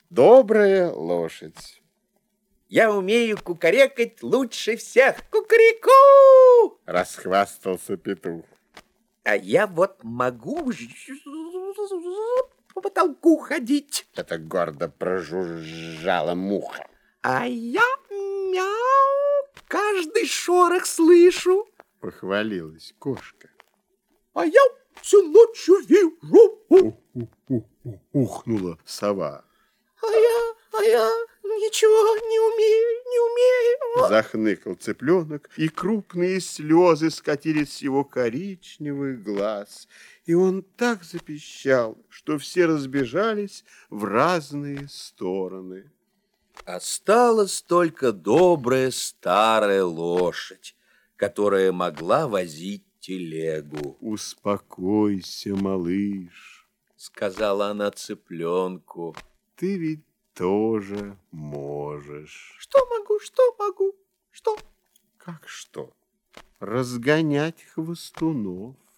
добрая лошадь. Я умею кукарекать лучше всех. Кукареку! Расхвастался петух. А я вот могу по потолку ходить. Это гордо прожужжала муха. А я мяу, каждый шорох слышу. Похвалилась кошка. А я всю ночь вижу. Ухнула сова. А я ничего не умею. Захныкал цыпленок, и крупные слезы скатились с его коричневых глаз. И он так запищал, что все разбежались в разные стороны. Осталась только добрая старая лошадь, которая могла возить телегу. Успокойся, малыш, Сказала она цыпленку. ты ведь тоже можешь. Что могу, что? Как что? Разгонять хвостунов.